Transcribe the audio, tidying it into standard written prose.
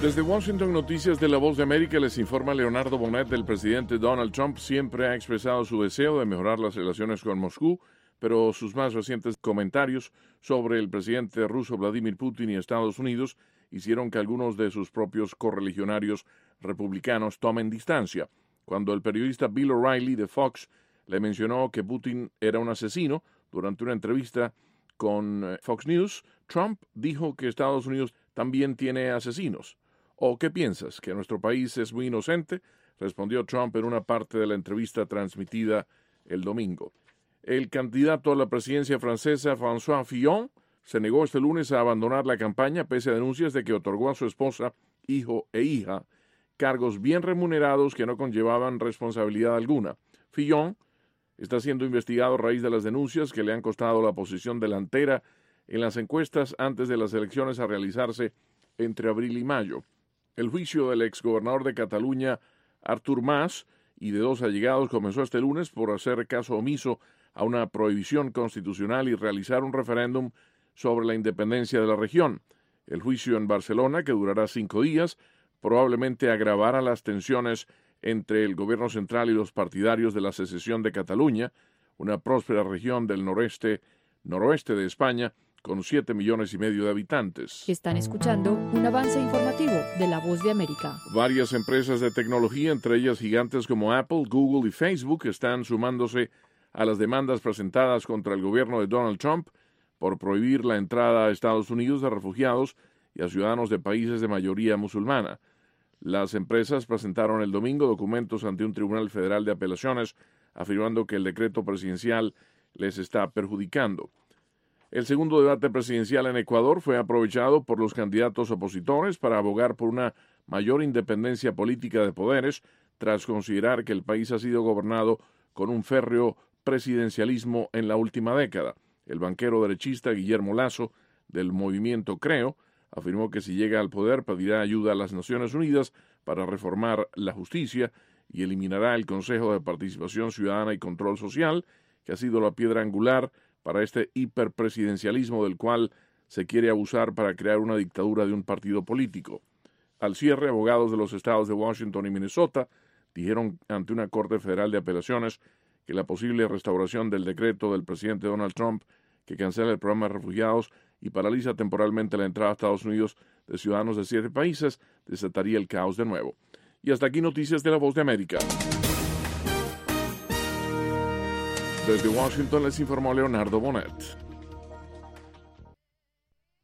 Desde Washington, Noticias de La Voz de América, les informa Leonardo Bonet. El presidente Donald Trump siempre ha expresado su deseo de mejorar las relaciones con Moscú, pero sus más recientes comentarios sobre el presidente ruso Vladimir Putin y Estados Unidos hicieron que algunos de sus propios correligionarios republicanos tomen distancia. Cuando el periodista Bill O'Reilly de Fox le mencionó que Putin era un asesino durante una entrevista con Fox News, Trump dijo que Estados Unidos también tiene asesinos. ¿O qué piensas? ¿Que nuestro país es muy inocente? Respondió Trump en una parte de la entrevista transmitida el domingo. El candidato a la presidencia francesa, François Fillon, se negó este lunes a abandonar la campaña pese a denuncias de que otorgó a su esposa, hijo e hija cargos bien remunerados que no conllevaban responsabilidad alguna. Fillon está siendo investigado a raíz de las denuncias que le han costado la posición delantera en las encuestas antes de las elecciones a realizarse entre abril y mayo. El juicio del exgobernador de Cataluña, Artur Mas, y de dos allegados comenzó este lunes por hacer caso omiso a una prohibición constitucional y realizar un referéndum sobre la independencia de la región. El juicio en Barcelona, que durará 5 días, probablemente agravará las tensiones entre el gobierno central y los partidarios de la secesión de Cataluña, una próspera región del noroeste de España, con 7,5 millones de habitantes. Están escuchando un avance informativo de La Voz de América. Varias empresas de tecnología, entre ellas gigantes como Apple, Google y Facebook, están sumándose a las demandas presentadas contra el gobierno de Donald Trump por prohibir la entrada a Estados Unidos de refugiados y a ciudadanos de países de mayoría musulmana. Las empresas presentaron el domingo documentos ante un tribunal federal de apelaciones afirmando que el decreto presidencial les está perjudicando. El segundo debate presidencial en Ecuador fue aprovechado por los candidatos opositores para abogar por una mayor independencia política de poderes, tras considerar que el país ha sido gobernado con un férreo presidencialismo en la última década. El banquero derechista Guillermo Lasso, del movimiento Creo, afirmó que si llega al poder pedirá ayuda a las Naciones Unidas para reformar la justicia y eliminará el Consejo de Participación Ciudadana y Control Social, que ha sido la piedra angular para este hiperpresidencialismo del cual se quiere abusar para crear una dictadura de un partido político. Al cierre, abogados de los estados de Washington y Minnesota dijeron ante una corte federal de apelaciones que la posible restauración del decreto del presidente Donald Trump que cancela el programa de refugiados y paraliza temporalmente la entrada a Estados Unidos de ciudadanos de 7 países desataría el caos de nuevo. Y hasta aquí Noticias de La Voz de América. Desde Washington les informó Leonardo Bonet.